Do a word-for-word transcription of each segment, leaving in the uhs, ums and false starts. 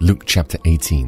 Luke chapter eighteen.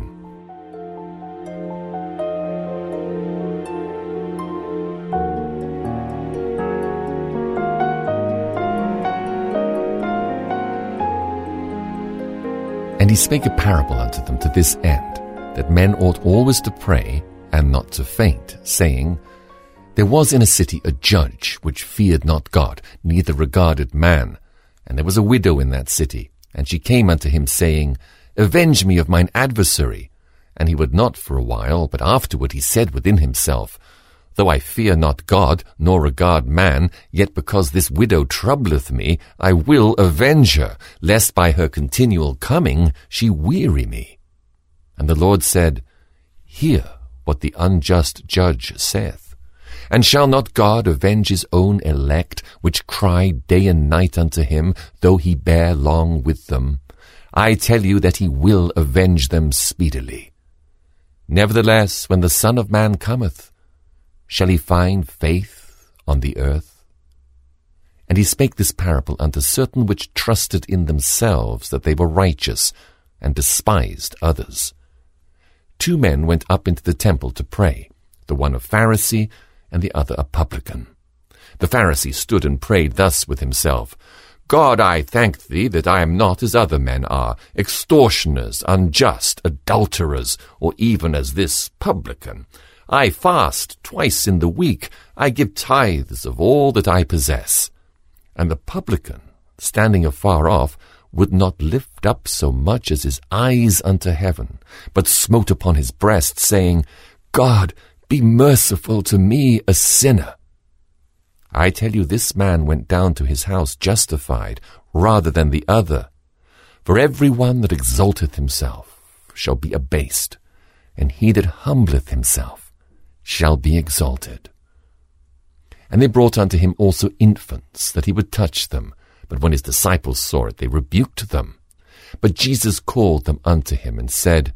And he spake a parable unto them to this end, that men ought always to pray, and not to faint, saying, There was in a city a judge, which feared not God, neither regarded man. And there was a widow in that city, and she came unto him, saying, Avenge me of mine adversary. And he would not for a while, but afterward he said within himself, Though I fear not God, nor regard man, yet because this widow troubleth me, I will avenge her, lest by her continual coming she weary me. And the Lord said, Hear what the unjust judge saith. And shall not God avenge his own elect, which cry day and night unto him, though he bear long with them? I tell you that he will avenge them speedily. Nevertheless, when the Son of Man cometh, shall he find faith on the earth? And he spake this parable unto certain which trusted in themselves that they were righteous, and despised others. Two men went up into the temple to pray, the one a Pharisee, and the other a publican. The Pharisee stood and prayed thus with himself, God, I thank thee that I am not as other men are, extortioners, unjust, adulterers, or even as this publican. I fast twice in the week. I give tithes of all that I possess. And the publican, standing afar off, would not lift up so much as his eyes unto heaven, but smote upon his breast, saying, God, be merciful to me, a sinner. I tell you, this man went down to his house justified, rather than the other. For every one that exalteth himself shall be abased, and he that humbleth himself shall be exalted. And they brought unto him also infants, that he would touch them. But when his disciples saw it, they rebuked them. But Jesus called them unto him, and said,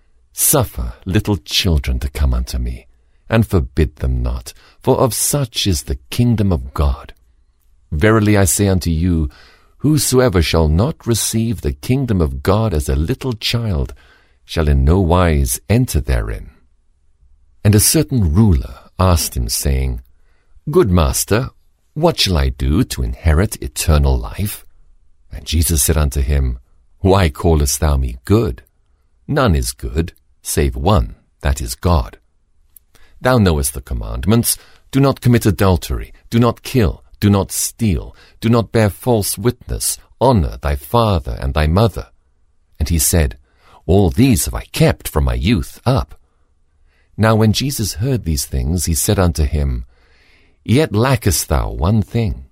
Suffer little children to come unto me, and forbid them not, for of such is the kingdom of God. Verily I say unto you, whosoever shall not receive the kingdom of God as a little child shall in no wise enter therein. And a certain ruler asked him, saying, Good master, what shall I do to inherit eternal life? And Jesus said unto him, Why callest thou me good? None is good, save one, that is God. Thou knowest the commandments, do not commit adultery, do not kill, do not steal, do not bear false witness, honor thy father and thy mother. And he said, All these have I kept from my youth up. Now when Jesus heard these things, he said unto him, Yet lackest thou one thing.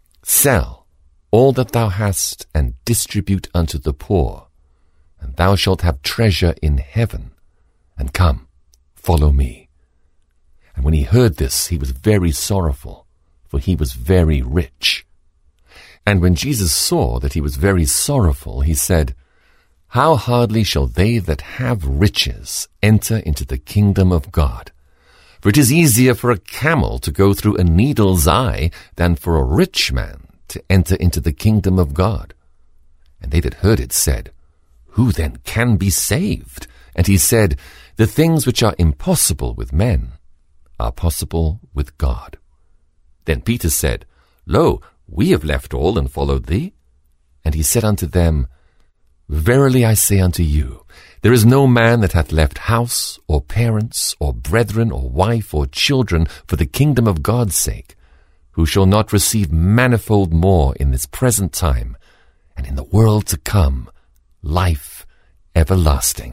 Sell all that thou hast, and distribute unto the poor, and thou shalt have treasure in heaven. And come, follow me. And when he heard this, he was very sorrowful, for he was very rich. And when Jesus saw that he was very sorrowful, he said, How hardly shall they that have riches enter into the kingdom of God? For it is easier for a camel to go through a needle's eye than for a rich man to enter into the kingdom of God. And they that heard it said, Who then can be saved? And he said, The things which are impossible with men are possible with God. Then Peter said, Lo, we have left all and followed thee. And he said unto them, Verily I say unto you, there is no man that hath left house, or parents, or brethren, or wife, or children, for the kingdom of God's sake, who shall not receive manifold more in this present time, and in the world to come, life everlasting.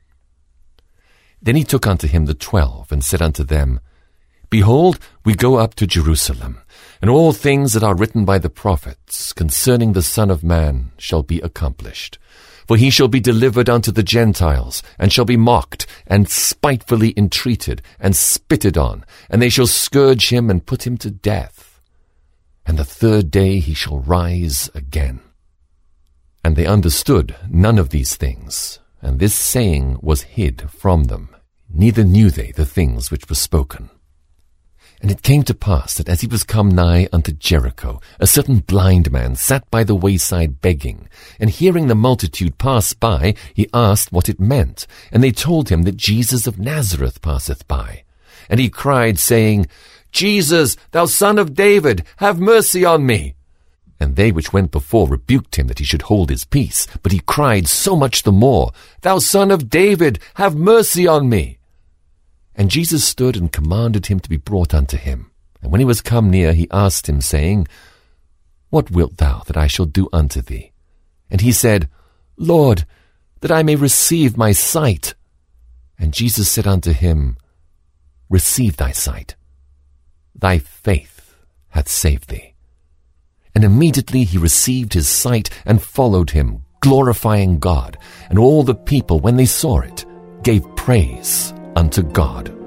Then he took unto him the twelve, and said unto them, Behold, we go up to Jerusalem, and all things that are written by the prophets concerning the Son of Man shall be accomplished. For he shall be delivered unto the Gentiles, and shall be mocked, and spitefully entreated, and spitted on, and they shall scourge him, and put him to death. And the third day he shall rise again. And they understood none of these things, and this saying was hid from them, neither knew they the things which were spoken. And it came to pass that as he was come nigh unto Jericho, a certain blind man sat by the wayside begging, and hearing the multitude pass by, he asked what it meant. And they told him that Jesus of Nazareth passeth by. And he cried, saying, Jesus, thou son of David, have mercy on me. And they which went before rebuked him that he should hold his peace. But he cried so much the more, Thou son of David, have mercy on me. And Jesus stood and commanded him to be brought unto him. And when he was come near, he asked him, saying, What wilt thou that I shall do unto thee? And he said, Lord, that I may receive my sight. And Jesus said unto him, Receive thy sight. Thy faith hath saved thee. And immediately he received his sight and followed him, glorifying God. And all the people, when they saw it, gave praise unto God.